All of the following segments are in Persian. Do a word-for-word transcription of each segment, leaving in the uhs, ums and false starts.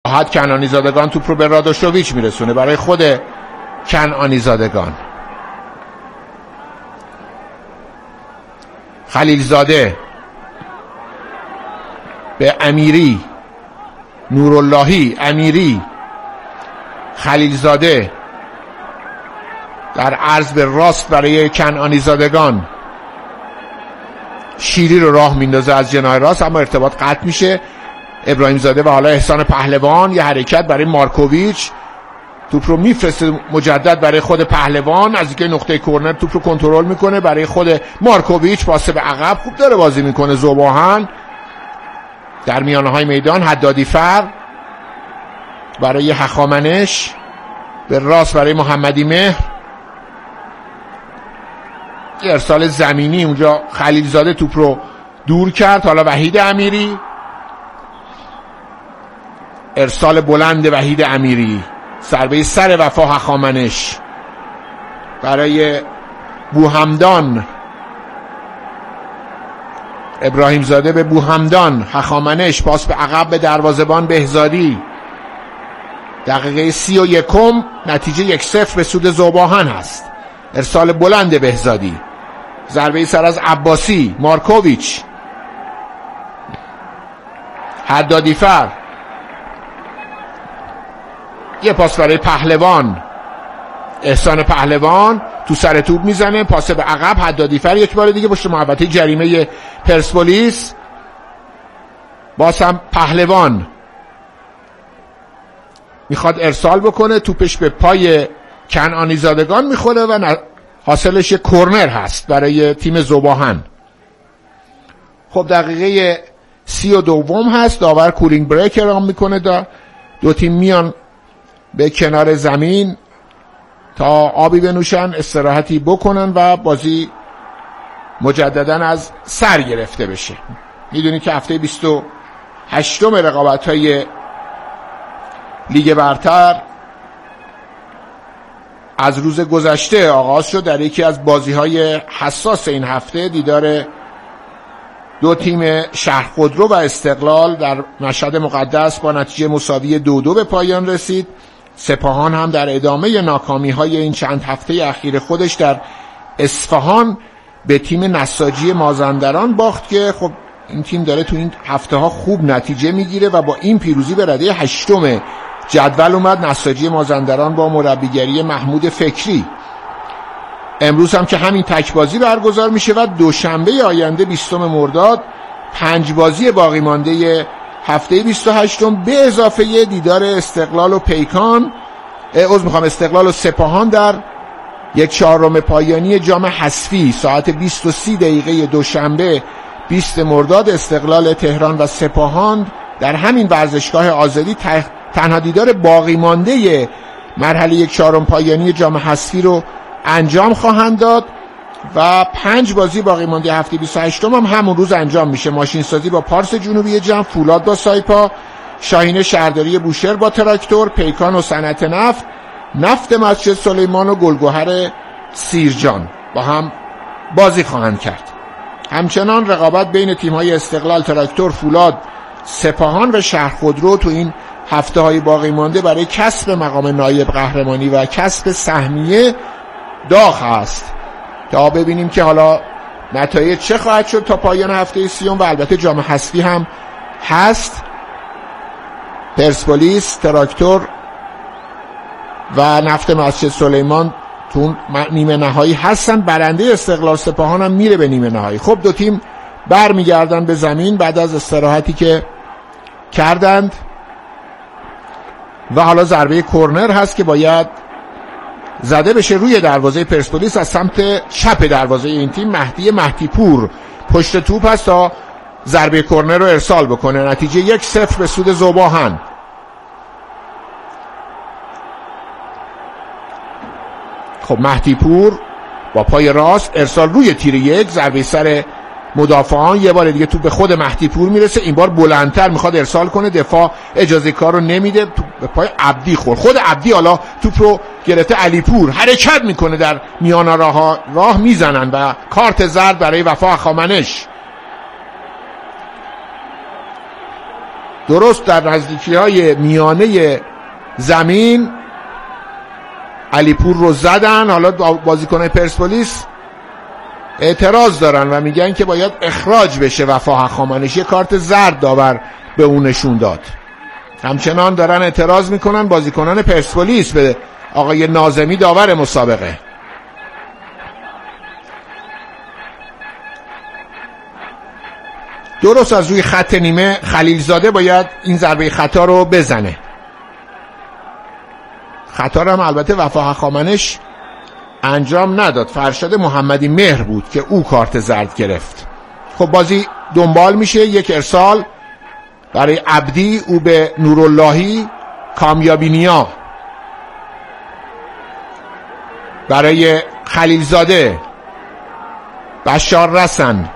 راحت کنعانی زادگان توپ رو به رادوشوویچ میرسونه برای خود کنعانی زادگان. خلیل زاده به امیری، نوراللهی، امیری، خلیل زاده در عرض به راست برای کنعانی زادگان. شیری رو راه میندازه از جناح راست اما ارتباط قطع میشه. ابراهیم زاده و حالا احسان پهلوان، یه حرکت برای مارکوویچ، توپ رو میفرسته مجدد برای خود پهلوان، از اینکه نقطه کورنر توپ رو کنترل میکنه برای خود مارکوویچ، پاس به عقب خوب داره بازی میکنه ذوباهن در میانه های میدان. حدادی فر برای هخامنش، به راست برای محمدی مهر، ارسال زمینی اونجا خلیل زاده توپ رو دور کرد. حالا وحید امیری، ارسال بلند وحید امیری، ضربه سر وفا هخامنش برای بوهمدان، ابراهیم زاده به بوهمدان، هخامنش، پاس به عقب به دروازه‌بان بهزادی. دقیقه سی و یکم، نتیجه یک صفر به سود ذوباهن هست. ارسال بلند بهزادی، ضربه سر از عباسی، مارکوویچ، حدادی فر، یه پاس برای پهلوان، احسان پهلوان تو سر توپ میزنه، پاس به عقب، حدادی فر یک بار دیگه پشت محوطه جریمه پرسپولیس. باز هم پهلوان میخواد ارسال بکنه، توپش به پای کنعانی زادگان میخوره و حاصلش یک کورنر هست برای تیم ذوباهن. خب دقیقه سی و دوم هست، داور کولینگ بریک اعلام میکنه، دا دو تیم میان به کنار زمین تا آبی بنوشن، استراحتی بکنن و بازی مجددا از سر گرفته بشه. میدونید که هفته بیست و هشتم رقابت‌های لیگ برتر از روز گذشته آغاز شد. در یکی از بازی‌های حساس این هفته دیدار دو تیم شهرخودرو و استقلال در مشهد مقدس با نتیجه مساوی دو دو به پایان رسید. سپاهان هم در ادامه ناکامی‌های این چند هفته اخیر خودش در اصفهان به تیم نساجی مازندران باخت که خب این تیم داره تو این هفته ها خوب نتیجه میگیره و با این پیروزی به رده هشتم جدول اومد. نساجی مازندران با مربیگری محمود فکری. امروز هم که همین تک بازی برگزار میشه و دوشنبه آینده بیستم مرداد پنج بازی باقی مانده هفته بیست و هشتم به اضافه دیدار استقلال و پیکان، عذر میخوام استقلال و سپاهان در یک چهارم پایانی جام حذفی ساعت بیست و سه دقیقه دوشنبه بیست مرداد. استقلال تهران و سپاهان در همین ورزشگاه آزادی تنها دیدار باقی مانده مرحله یک چهارم پایانی جام حذفی رو انجام خواهند داد و پنج بازی باقی مانده هفته بیست و هشتم هم همون روز انجام میشه. ماشین سازی با پارس جنوبی جم، فولاد با سایپا، شاهین شهرداری بوشهر با تراکتور، پیکان و صنعت نفت، نفت مسجد سلیمان و گلگهر سیرجان با هم بازی خواهند کرد. همچنان رقابت بین تیم‌های استقلال، تراکتور، فولاد، سپاهان و شهرخودرو تو این هفته های باقی مانده برای کسب مقام نایب قهرمانی و کسب سهمیه داغ است تا ببینیم که حالا نتایج چه خواهد شد تا پایان هفته سیوم. و البته جام حذفی هم هست. پرسپولیس، تراکتور و نفت مسجد سلیمان تو نیمه نهایی هستن. برنده استقلال سپاهان هم میره به نیمه نهایی. خب دو تیم برمیگردن به زمین بعد از استراحتی که کردند و حالا ضربه کورنر هست که باید زده بشه روی دروازه پرسپولیس از سمت چپ دروازه این تیم. مهدی مهدی پور پشت توپ هست تا ضربه کورنر رو ارسال بکنه. نتیجه یک صفر به سود ذوباهن. خب مهدی پور با پای راست ارسال روی تیر یک، ضربه سر مدافعان. یه بار دیگه توپ به خود مهدی پور میرسه، این بار بلندتر میخواد ارسال کنه، دفاع اجازه کار رو نمیده، به پای عبدی خورد. خود عبدی حالا توپ رو گرفته، علی پور حرکت میکنه در میان راه راه میزنن و کارت زرد برای وفا هخامنش. درست در نزدیکی های میانه زمین علیپور رو زدن. حالا بازیکنان پرسپولیس اعتراض دارن و میگن که باید اخراج بشه وفا هخامنشی، کارت زرد داور به اون نشون داد. همچنان دارن اعتراض میکنن بازیکنان پرسپولیس به آقای ناظمی داور مسابقه. درست از روی خط نیمه خلیلزاده باید این ضربه خطا رو بزنه. خطا رو هم البته وفا هخامنش انجام نداد، فرشاد محمدی مهر بود که او کارت زرد گرفت. خب بازی دنبال میشه، یک ارسال برای عبدی، او به نوراللهی، کامیابی نیا برای خلیلزاده، بشار رسن،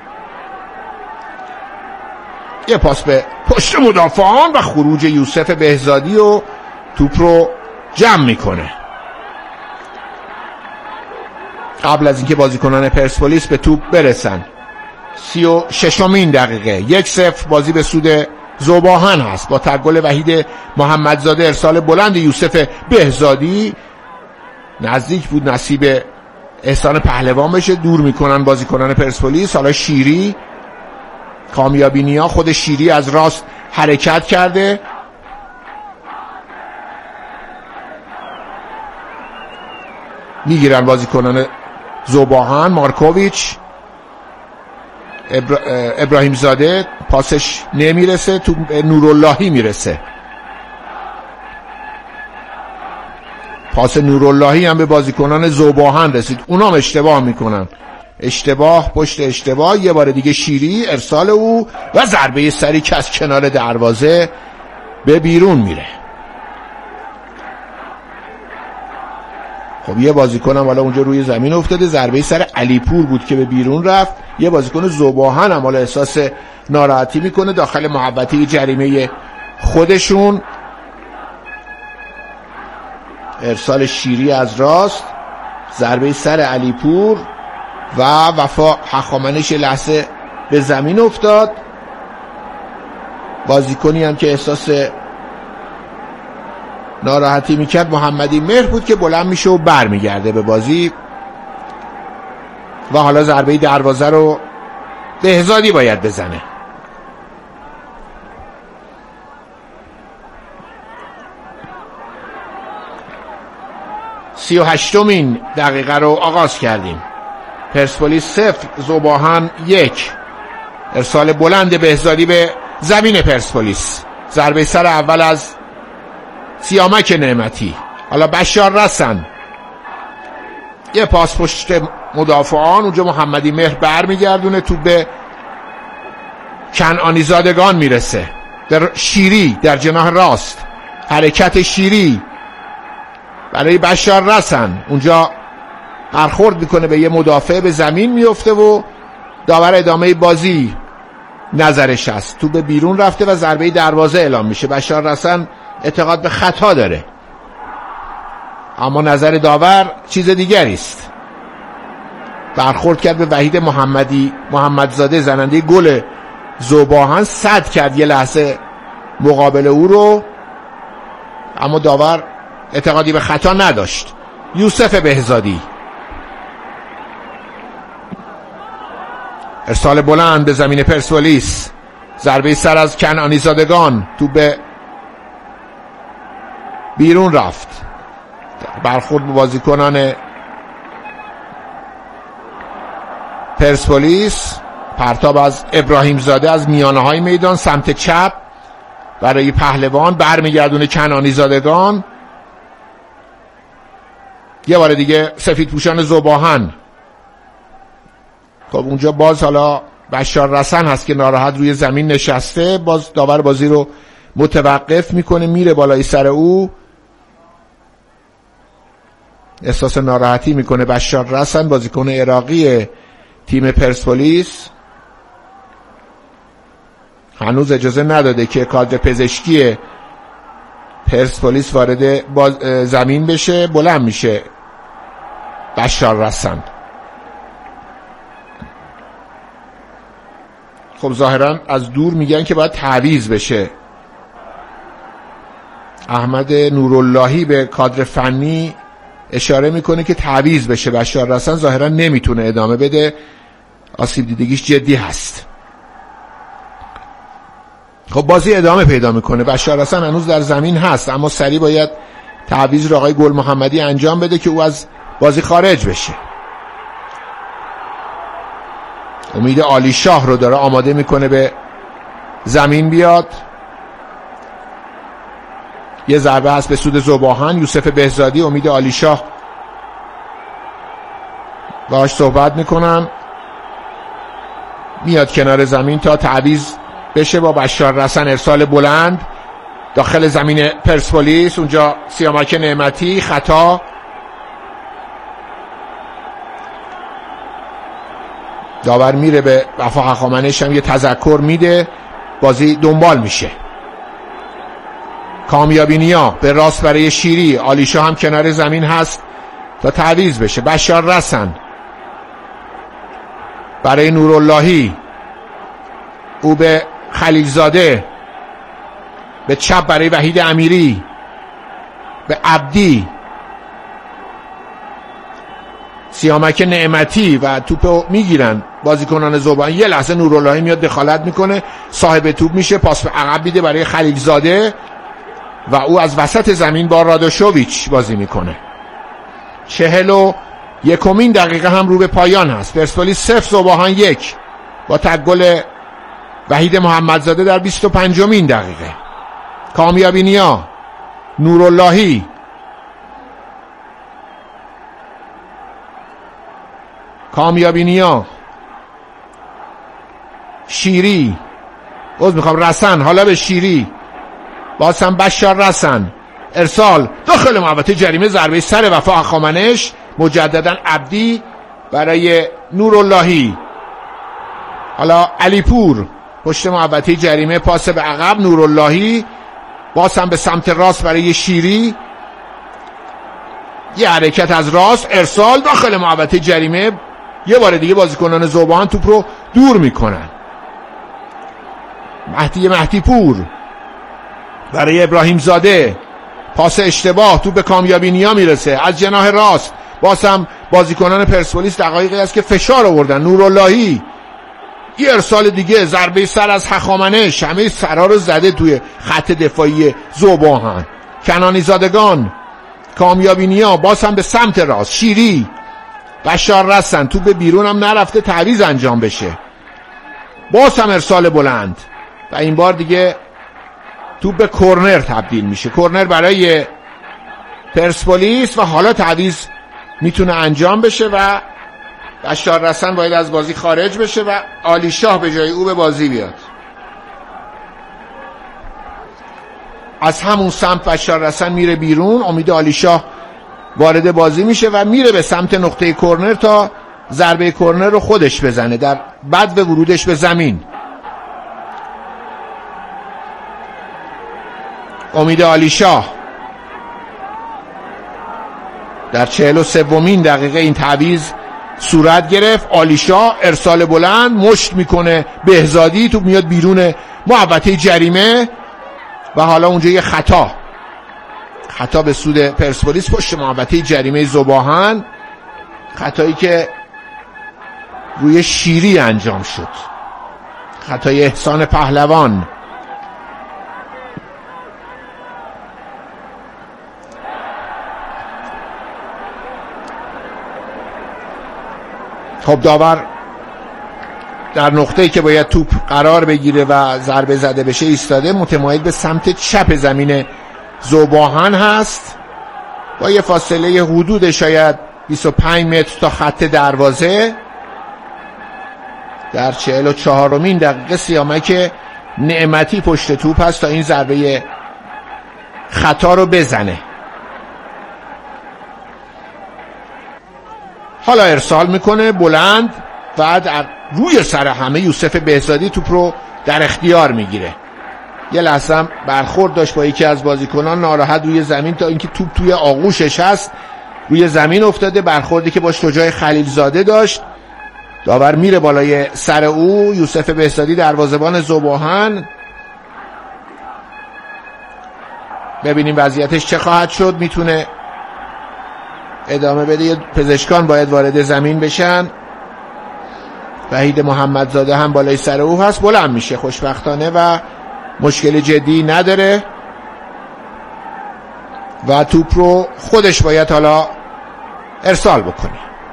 یه پاس به پشت مدافعان و خروج یوسف بهزادی و توپ رو جمع میکنه. قبل از اینکه بازیکنان پرسپولیس به توپ برسن. سی و ششمین دقیقه، یک صفر بازی به سود ذوباهن هست با تگل وحید محمدزاده. ارسال بلند یوسف بهزادی نزدیک بود نصیب احسان پهلوان بشه، دور میکنن بازیکنان پرسپولیس. حالا شیری، کامیابی نیا، خود شیری از راست حرکت کرده، میگیرن بازیکنان ذوباهن. مارکوویچ، ابرا... ابراهیم زاده، پاسش نمیرسه، تو نوراللهی میرسه. پاس نوراللهی هم به بازیکنان ذوباهن رسید، اونام اشتباه میکنن، اشتباه پشت اشتباه. یه بار دیگه شیری، ارسال او و ضربه سری که از کنار دروازه به بیرون میره. خب یه بازیکن هم حالا اونجا روی زمین افتاده، ضربه سر علیپور بود که به بیرون رفت. یه بازیکن ذوباهن هم حالا احساس ناراحتی میکنه داخل محوطه جریمه خودشون. ارسال شیری از راست، ضربه سر علیپور و وفا هخامنش لحظه به زمین افتاد. بازیکنی هم که احساس ناراحتی میکرد محمدی مهر بود که بلند میشه و بر میگرده به بازی. و حالا ضربه دروازه رو بهزادی باید بزنه. سی و هشتمین دقیقه رو آغاز کردیم. پرسپولیس صفر ذوباهن یک. ارسال بلند بهزادی به زمین پرسپولیس، ضربه سر اول از سیامک نعمتی. حالا بشار رسن، یه پاس پشت مدافعان، اونجا محمدی مهر بر میگردونه، تو به کنعانی زادگان میرسه. در شیری در جناح راست، حرکت شیری برای بشار رسن، اونجا برخورد میکنه به یه مدافع، به زمین میفته و داور ادامه بازی نظرش هست، تو به بیرون رفته و ضربه دروازه اعلام میشه. بشار رسن اعتقاد به خطا داره، اما نظر داور چیز دیگری است. برخورد کرد به وحید محمدی محمدزاده، زننده گل ذوباهن، صد کرد یه لحظه مقابل او رو، اما داور اعتقادی به خطا نداشت. یوسف بهزادی، ارسال بلند به زمین پرسپولیس، ضربه سر از کنعانی زادگان، تو به بیرون رفت. برخورد به بازیکنان پرسپولیس، پرتاب از ابراهیم زاده از میانه های میدان سمت چپ برای پهلوان، برمیگردونه کنعانی زادگان. یه بار دیگه سفید پوشان ذوباهن. خب اونجا باز حالا بشار رسن هست که ناراحت روی زمین نشسته، باز داور بازی رو متوقف میکنه، میره بالای سر او، احساس ناراحتی میکنه. بشار رسن بازیکن عراقی تیم پرسپولیس هنوز اجازه نداده که کادر پزشکی پرسپولیس وارد زمین بشه. بلند میشه بشار رسن. خب ظاهرا از دور میگن که باید تعویض بشه احمد نوراللهی به کادر فنی اشاره میکنه که تعویض بشه. بشار رسن ظاهرا نمیتونه ادامه بده، آسیب دیدگیش جدی هست. خب بازی ادامه پیدا میکنه. بشار رسن هنوز در زمین هست، اما سریع باید تعویض رو آقای گل محمدی انجام بده که او از بازی خارج بشه. امید عالی شاه رو داره آماده میکنه به زمین بیاد. یه ضربه هست به سود ذوباهن. یوسف بهزادی، امید عالی شاه باهاش صحبت میکنن، میاد کنار زمین تا تعویض بشه با بشار رسن. ارسال بلند داخل زمین پرسپولیس، اونجا سیامک نعمتی، خطا. داور میره به وفا هخامنش هم یه تذکر میده، بازی دنبال میشه. کامیابی نیا به راست برای شیری، عالیشا هم کنار زمین هست تا تعویض بشه. بشار رسن برای نوراللهی، او به خلیلزاده، به چپ برای وحید امیری، به عبدی، سیامک نعمتی و توپو میگیرن بازیکنان ذوباهن. یه لحظه نوراللهی میاد دخالت میکنه، صاحب توپ میشه، پاس به عقب میده برای خلیلزاده و او از وسط زمین با رادوشوویچ بازی میکنه. چهل و یکمین دقیقه هم رو به پایان هست. پرسپولیس صفر ذوباهن یک با تگل وحید محمدزاده در بیست و پنجمین دقیقه. کامیابی نیا، نوراللهی، کامیابی نیا، شیری، باز میخوام رسن، حالا به شیری، باز هم بشار رسن، ارسال داخل محوطه جریمه، ضربه سر وفا هخامنش، مجددا عبدی برای نوراللهی، حالا علیپور پشت محوطه جریمه، پاس به عقب نوراللهی، باز هم به سمت راست برای شیری، یه حرکت از راست، ارسال داخل محوطه جریمه. یه بار دیگه بازیکنان ذوباهن توپ رو دور میکنن. مهدی مهدی پور برای ابراهیم زاده، پاس اشتباه، توپ به کامیابی نیا میرسه از جناح راست. باز هم بازیکنان پرسپولیس دقایقی است که فشار آوردن. نوراللهی، یه ارسال دیگه، ضربه سر از هخامنش، همه سرها رو زده توی خط دفاعی ذوباهن. کنانی زادگان، کامیابی نیا، باز هم به سمت راست، شیری، بشار رسن، توپ به بیرون هم نرفته، تعویض انجام بشه. باز هم ارسال بلند و این بار دیگه توپ به کورنر تبدیل میشه. کورنر برای پرسپولیس و حالا تعویض میتونه انجام بشه و بشار رسن باید از بازی خارج بشه و عالی شاه به جای او به بازی بیاد. از همون سمت بشار رسن میره بیرون، امید عالی شاه وارد بازی میشه و میره به سمت نقطه کورنر تا ضربه کورنر رو خودش بزنه در بعد به ورودش به زمین. امید عالی شاه در چهل و سومین دقیقه این تعویض صورت گرفت. عالی شاه ارسال بلند، مشت میکنه بهزادی، توپ میاد بیرون محوطه جریمه و حالا اونجا یه خطا خطا به سود پرسپولیس پشت محوطه جریمه ذوباهن، خطایی که روی شیری انجام شد، خطای احسان پهلوان. خب داور در نقطه‌ای که باید توپ قرار بگیره و ضربه زده بشه ایستاده، متمایل به سمت چپ زمین ذوباهن هست با یه فاصله حدود شاید بیست و پنج متر تا خط دروازه. در چهل و چهارمین دقیقه سیامک نعمتی پشت توپ هست تا این ضربه خطا رو بزنه. حالا ارسال میکنه بلند و در روی سر همه یوسف بهزادی توپ رو در اختیار میگیره. یه لحظه هم برخورد داشت با یکی از بازیکنان، ناراحت روی زمین تا اینکه توپ توی آغوشش هست روی زمین افتاده. برخوردی که با شجاع خلیلزاده داشت. داور میره بالای سر او. یوسف بهزادی دروازه‌بان ذوباهن ببینیم وضعیتش چه خواهد شد. میتونه ادامه بده. پزشکان باید وارد زمین بشن. وحید محمدزاده هم بالای سر او هست، بلند میشه خوشبختانه و مشکل جدی نداره و توپ رو خودش باید حالا ارسال بکنه.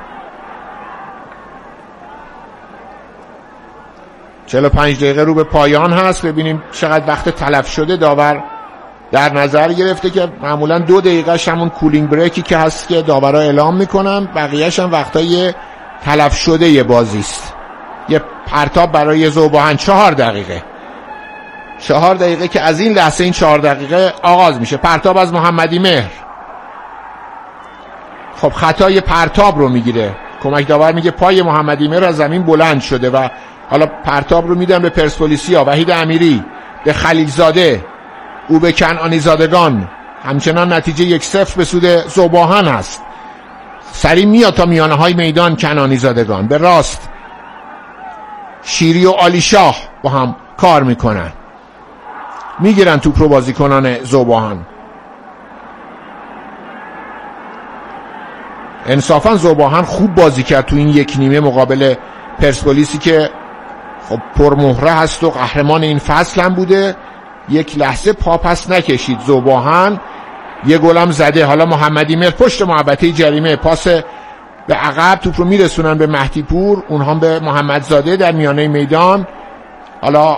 چهل و پنج دقیقه رو به پایان هست. ببینیم چقدر وقت تلف شده داور در نظر گرفته که معمولا دو دقیقه همون کولینگ بریکی که هست که داورا اعلام میکنن، بقیهش هم وقتای تلف شده یه بازی است. یه پرتاب برای ذوباهن چهار دقیقه چهار دقیقه که از این لحظه این چهار دقیقه آغاز میشه. پرتاب از محمدی مهر. خب خطای پرتاب رو میگیره. کمک داور میگه پای محمدی مهر از زمین بلند شده و حالا پرتاب رو میدن به پرسپولیسیا. وحید امیری به خلیلزاده، او به کنعانی زادگان. همچنان نتیجه یک صفر به سود ذوباهن است. سریع میاد تا میانه های میدان کنعانی زادگان. به راست شیری و علی شاه با هم کار میکنن، میگیرن توپ رو بازیکنان ذوباهن. انصافا ذوباهن خوب بازی کرد تو این یک نیمه مقابل پرسپولیسی که خب پرمهره هست و قهرمان این فصل هم بوده. یک لحظه پا پس نکشید ذوباهن. یه گلم زده. حالا محمدی مهر پشت محوطه جریمه، پاس به عقب، توپ رو میرسونن به مهدی پور، اونها به محمدزاده در میانه میدان. حالا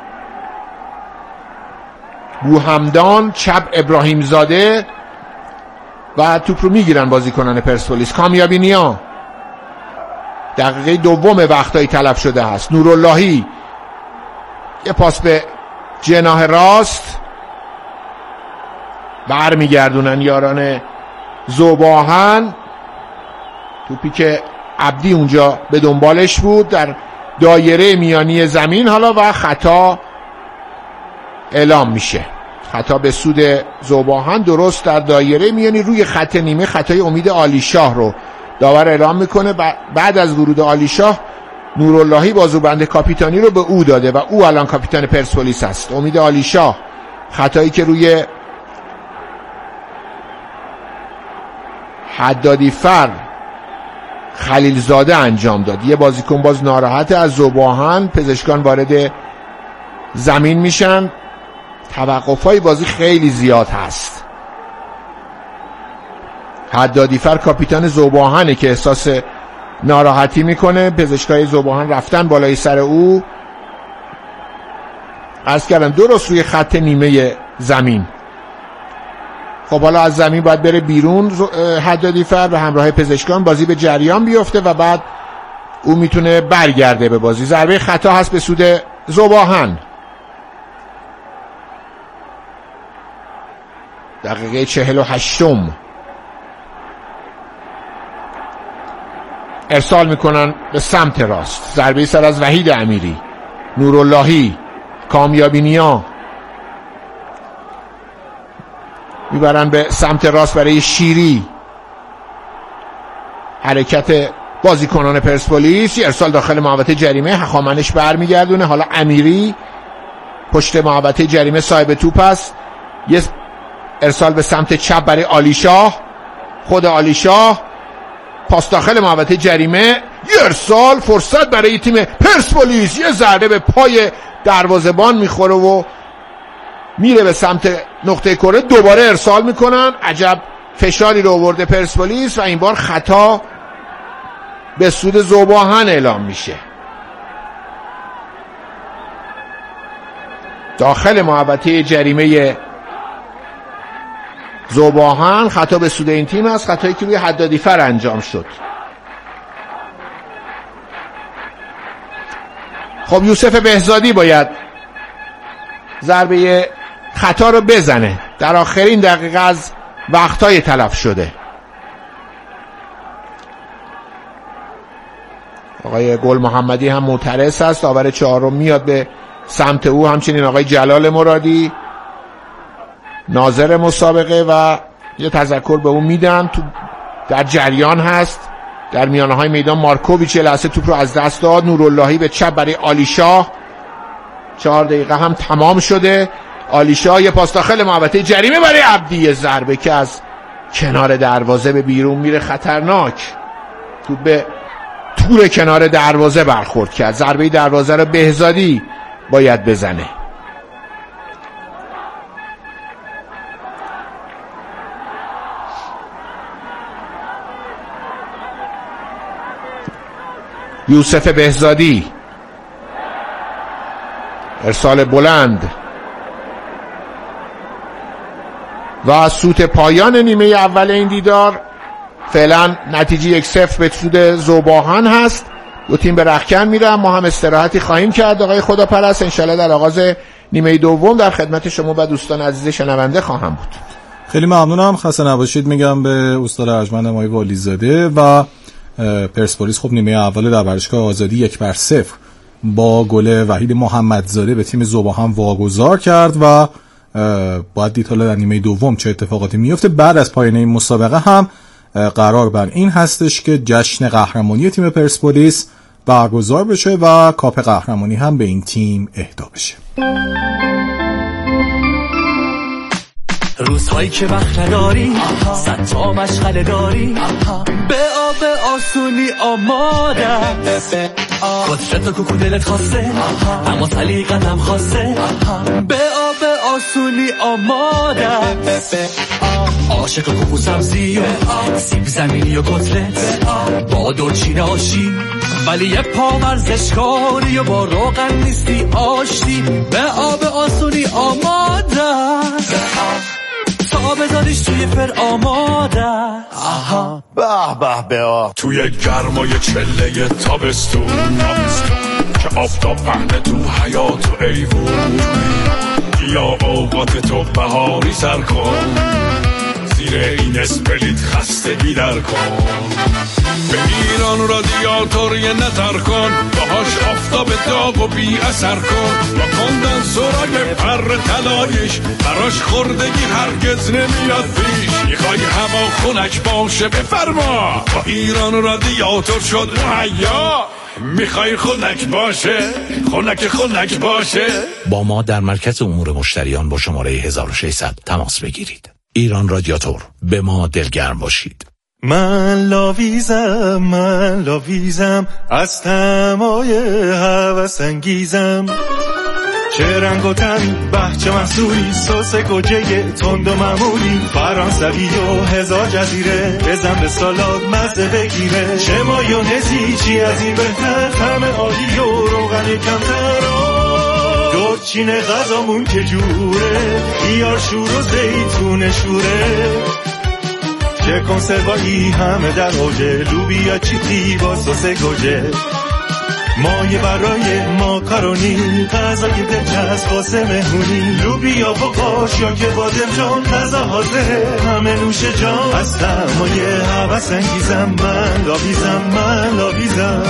بوهمدان چپ ابراهیم زاده و توپ رو میگیرن بازیکنان پرسپولیس. کامیابی نیا دقیقه دوم وقتایی تلف شده هست. نوراللهی یه پاس به جناح راست، برمیگردونن یاران ذوباهن. توپی که عبدی اونجا به دنبالش بود در دایره میانی زمین حالا و خطا اعلام میشه. خطا به سود ذوباهن درست در دایره میانی روی خط نیمه. خطای امید علی شاه رو داور اعلام میکنه. بعد از ورود علی شاه نوراللهی بازوبند کاپیتانی رو به او داده و او الان کاپیتان پرسپولیس است. امید علی شاه خطایی که روی حدادی فر خلیلزاده انجام داد. یه بازیکن باز ناراحت از ذوباهن. پزشکان وارد زمین میشن. توقفای بازی خیلی زیاد هست. حدادی فر کاپیتان ذوباهنه که احساس ناراحتی میکنه. پزشکای ذوباهن رفتن بالای سر او. عرض کردم درست روی خط نیمه زمین. خب حالا از زمین باید بره بیرون حدادی فر به همراه پزشکان. بازی به جریان بیفته و بعد او میتونه برگرده به بازی. ضربه خطا هست به سود ذوباهن. دقیقه چهل و هشتم. ارسال میکنن به سمت راست. ضربه سر از وحید امیری. نوراللهی، کامیابی نیا میبرن به سمت راست برای شیری. حرکت بازیکنان پرسپولیس. ارسال داخل محوطه جریمه. هخامنش برمیگردونه. حالا امیری پشت محوطه جریمه صاحب توپ است. یه ارسال به سمت چپ برای علی شاه. خود علی شاه پاس داخل محوطه جریمه. یه ارسال فرصت برای تیم پرسپولیس. یه ضربه به پای دروازه‌بان میخوره و میره به سمت نقطه کره. دوباره ارسال میکنن. عجب فشاری رو آورده پرسپولیس و این بار خطا به سود ذوباهن اعلام میشه. داخل محوطه جریمه ذوباهن خطا به سود این تیم است. خطایی که روی حدادی فر انجام شد. خب یوسف بهزادی باید ضربه خطا رو بزنه در آخرین دقیقه از وقتهای تلف شده. آقای گل محمدی هم معترض است. داور چهارم میاد به سمت او. همچنین آقای جلال مرادی ناظر مسابقه و یه تذکر به اون میدن. تو در جریان هست. در میانه های میدان مارکوویچ لحظه توپ رو از دست داد. نوراللهی به چپ برای علی شاه. چهار دقیقه هم تمام شده. آلیشا، یه پاس داخل محوطه جریمه برای عبدی، ضربه که از کنار دروازه به بیرون میره، خطرناک. توپ به تور کنار دروازه برخورد کرد. ضربه دروازه رو بهزادی باید بزنه. یوسف بهزادی، ارسال بلند و سوت پایان نیمه اول این دیدار. فعلا نتیجه یک صفر به سود ذوباهن هست. دو تیم به رختکن میرن. ما هم استراحتی خواهیم کرد آقای خداپرست. انشالله در آغاز نیمه دوم در خدمت شما و دوستان عزیز شنونده خواهم بود. خیلی ممنونم، خسته نباشید میگم به استاد ارجمند آقای والیزاده. و پرسپولیس خب نیمه اول در ورزشگاه آزادی یک بر صفر با گل وحید محمدزاده به تیم ذوباهن واگذار کرد و باید دید حالا در نیمه دوم چه اتفاقاتی میفته. بعد از پایان این مسابقه هم قرار بر این هستش که جشن قهرمانی تیم پرسپولیس برگزار بشه و کاپ قهرمانی هم به این تیم اهدا بشه. روزهایی که وقت نداری، صد تا مشغله داری، به آب آسونی آماده، کترت و کوکو دلت خواسته، اما سلیقت هم خواسته، به آب آسونی آماده، عاشق کوکو سبزی و سیب زمینی و کتلت، با دلچین آشی ولی یه پا ورزشکاری و با روغن نیستی آشتی، به آب آسونی آماده، تا بذاریش توی پر آماده. آها به به به آه توی گرمای چله تابستون که آفتاب پهنه تو حیات و ایوون، یا اوقات تو بهاری سر کن، زیر این اسپلیت خستگی در کن، به ایران رادیاتور یه نظر کن، باهاش آفتاب داغ و بی اثر کن، با کندنسورای پر طلایش براش خوردگی هرگز نمیاد پیش، میخوای هوا خنک باشه بفرما، با ایران رادیاتور شد مهیا، میخوای خنک باشه خنک خنک باشه. با ما در مرکز امور مشتریان با شماره هزار و ششصد تماس بگیرید. ایران رادیاتور، به ما دلگرم باشید. من لاویزم من لاویزم از تمای هوس انگیزم، چه رنگ و تن بهچه محصولی، سس گوجه تند و معمولی، فرانسوی و هزار جزیره، بزن به سالاد مزه بگیره، چه مایونزی چی از این بهتر، طعم عالی و روغن کمتر، دورچین غذامون که جوره، بیار شور و زیتون شوره، چه کنسروایی همه در اوجه، لوبیا چیتی با سس گوجه، مایه برای ماکارونی، غذای دلچسب واسه مهمونی، لوبیا و قاش یا که بادمجان، غذا حاضره همه نوش جان، از تمایه هوس انگیزم، من لاویزم من لاویزم.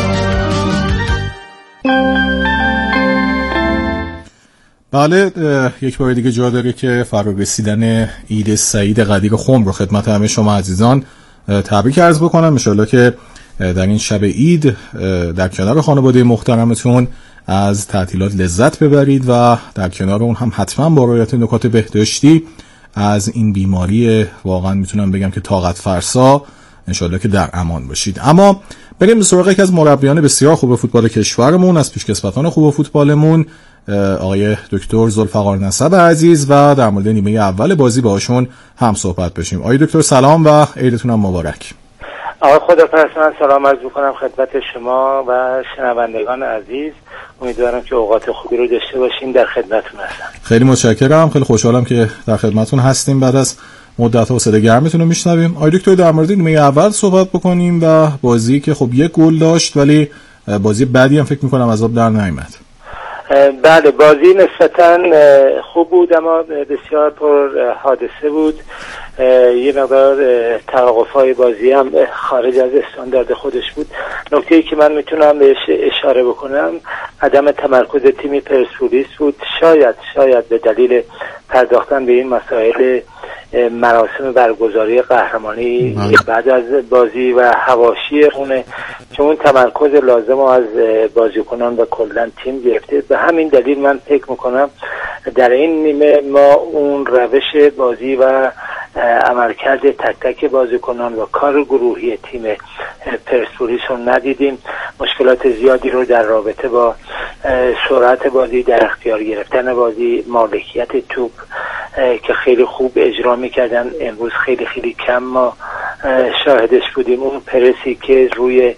بله، یک بار دیگه جا داره که فرا رسیدن عید سعید قدیر خم رو خدمت همه شما عزیزان تبریک عرض بکنم. ان شاءالله که در این شب عید در کنار خانواده محترمتون از تعطیلات لذت ببرید و در کنار اون هم حتما با رعایت نکات بهداشتی از این بیماری واقعا میتونم بگم که طاقت فرسا ان شاءالله که در امان باشید. اما بریم به سراغ یکی از مربیان بسیار خوب فوتبال کشورمون، از پیشکسوتان خوب فوتبالمون، آقای دکتر ذوالفقار نسب عزیز، و در مورد نیمه اول بازی باهاشون هم صحبت بشیم. آقای دکتر سلام و عیدتون هم مبارک. آقای خداپرست، من سلام عرض می‌کنم خدمت شما و شنوندگان عزیز. امیدوارم که اوقات خوبی رو داشته باشیم. در خدمتتون هستم. خیلی متشکرم، خیلی خوشحالم که در خدمتتون هستیم. بعد از مدت‌ها صدای گرمتون رو میشنویم. آقای دکتر، در مورد نیمه اول صحبت بکنیم و بازی که خب یک گل داشت ولی بازی بعدی هم فکر می‌کنم از آب در نیامد. بله، بازی نسبتاً خوب بود اما بسیار پر حادثه بود. یه مقدار توقف‌های بازی هم خارج از استاندارد خودش بود. نکته‌ای که من میتونم بهش اشاره بکنم عدم تمرکز تیم پرسپولیس بود. شاید شاید به دلیل پرداختن به این مسائل مراسم برگزاری قهرمانی بعد از بازی و حواشی اونه که اون تمرکز لازم رو از بازیکنان و کلا تیم گرفته. به همین دلیل من فکر میکنم در این نیمه ما اون روش بازی و عملکرد تک تک بازیکنان و کار گروهی تیم پرسپولیس رو ندیدیم. مشکلات زیادی رو در رابطه با سرعت بازی، در اختیار گرفتن بازی، مالکیت توپ که خیلی خوب اجرا میکردن، امروز خیلی خیلی کم ما شاهدش بودیم. اون پرسی که روی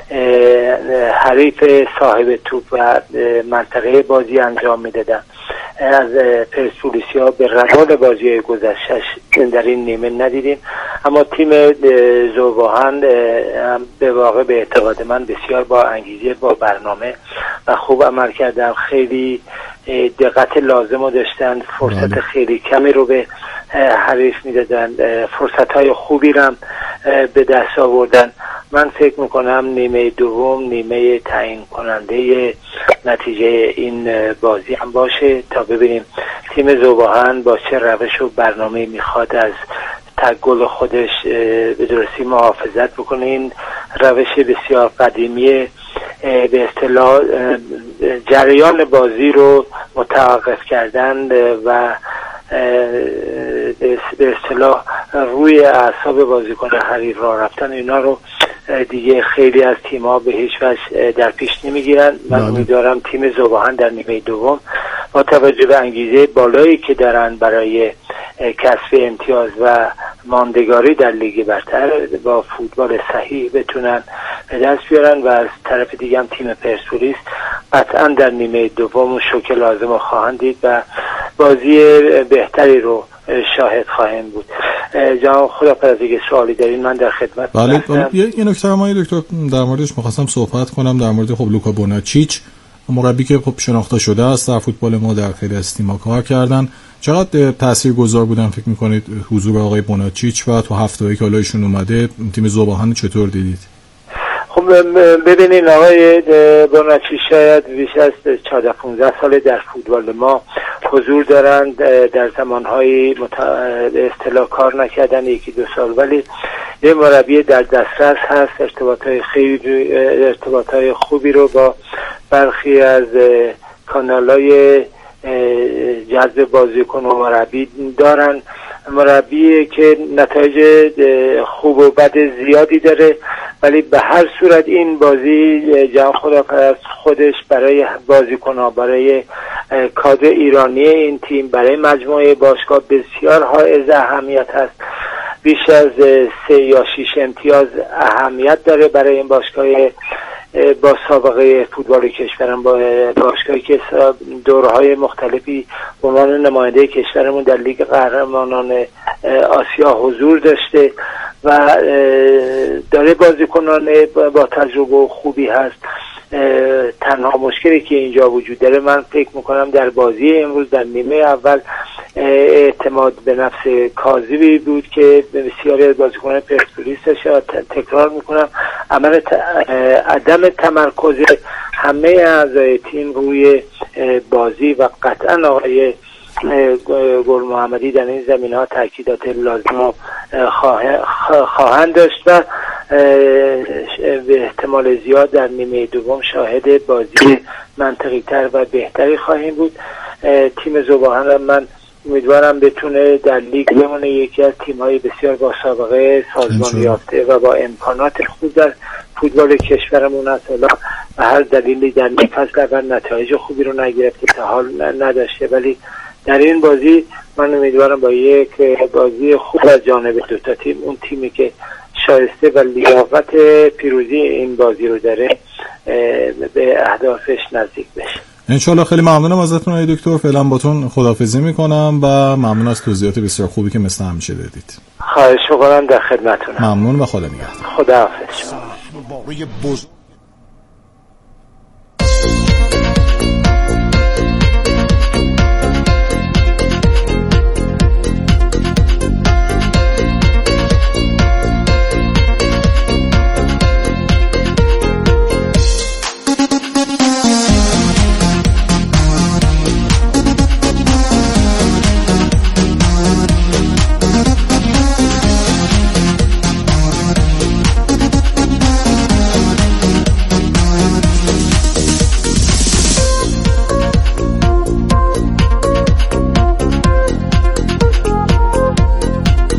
حریف صاحب توپ و منطقه بازی انجام میدادن از پرسپولیسیا به روال بازی گذشتهش در این نیمه ندیدیم. اما تیم ذوب‌آهن به واقع به اعتقاد من بسیار با انگیزه، با برنامه و خوب عمل کردن. خیلی دقت لازم رو داشتن، فرصت خیلی کمی رو به حریف میدادن، فرصت های خوبی رو به دست آوردن. من فکر میکنم نیمه دوم نیمه تعیین کننده نتیجه این بازی هم باشه تا ببینیم تیم ذوب‌آهن با چه روش و برنامه میخواد از تک گل خودش به درستی محافظت بکنه. این روش بسیار قدیمی به اصطلاح جریان بازی رو متوقف کردن و به اصطلاح روی اعصاب بازیکن حریف را رفتن، اینا رو دیگه خیلی از تیم‌ها به هیچ وجه در پیش نمیگیرن. من امیدوارم تیم ذوب‌آهن در نیمه دوم با توجه به انگیزه بالایی که دارن برای کسب امتیاز و ماندگاری در لیگ برتر با فوتبال صحیح بتونن به دست بیارن و از طرف دیگه هم تیم پرسپولیس قطعا در نیمه دوم شوک لازم رو خواهند دید و بازی بهتری رو شاهد خواهیم بود. جناب خداپرست اگه سوالی دارین من در خدمت بله. یه نکته ما دکتر در موردش می‌خواستم صحبت کنم در مورد خب لوکا بوناچیچ، مربی که خب شناخته شده است در فوتبال ما، در خیلی از تیم‌ها کار کردن. چقدر تاثیرگذار بودن فکر می‌کنید حضور آقای بوناچیچ و تو هفته‌ای که الایشون اومده تیم ذوب‌آهن چطور دیدید؟ خب ببینید آقای بوناچیچ شاید بیش از چهارده پانزده سال در فوتبال ما حضور دارند، در زمانهای به اصطلاح کار نکردن یکی دو سال، ولی یه مربی در دسترس هست. ارتباطهای خیلی ارتباطهای خوبی رو با برخی از کانال‌های جذب بازیکن و مربی دارن. مربی که نتایج خوب و بد زیادی داره، ولی به هر صورت این بازی جناب خداپرست خودش برای بازیکن‌ها، برای کادر ایرانی این تیم، برای مجموعه باشگاه بسیار حائز اهمیت هست. بیش از سه یا شش امتیاز اهمیت داره برای این باشگاه با سابقه فوتبال کشورم، با باشگاهی که دورهای مختلفی به عنوان نماینده کشورمون در لیگ قهرمانان آسیا حضور داشته و داره بازیکنان با تجربه و خوبی هست. تنها مشکلی که اینجا وجود داره من فکر میکنم در بازی امروز در نیمه اول اعتماد به نفس کاذبی بود که بسیاری از بازیکنان پرسپولیس داشت. تکرار میکنم عمل ت... عدم تمرکز همه اعضای تیم روی بازی و قطعا آقای گل محمدی در این زمینه ها تاکیدات لازم خواهند داشت و به احتمال زیاد در نیمه دوم شاهد بازی منطقی تر و بهتری خواهیم بود. تیم ذوب‌آهن من امیدوارم بتونه در لیگ بمونه، یکی از تیم‌های بسیار با سابقه سازمان یافته و با امکانات خوب در فوتبال کشورمون است. به هر دلیلی در این فصل اول نتایج خوبی رو نگرفته، تا حال داشته، ولی در این بازی من امیدوارم با یک بازی خوب از جانب دو تا تیم، اون تیمی که شایسته و لیاقت پیروزی این بازی رو داره به اهدافش نزدیک بشه. انشالله. خیلی ممنونم ازتون آقای دکتر. فعلا باتون خداحافظی میکنم و ممنون از توضیحات بسیار خوبی که مثل همیشه دادید. خواهش میکنم، در خدمتتونم. ممنون و خدا نگهدار. خداحافظ.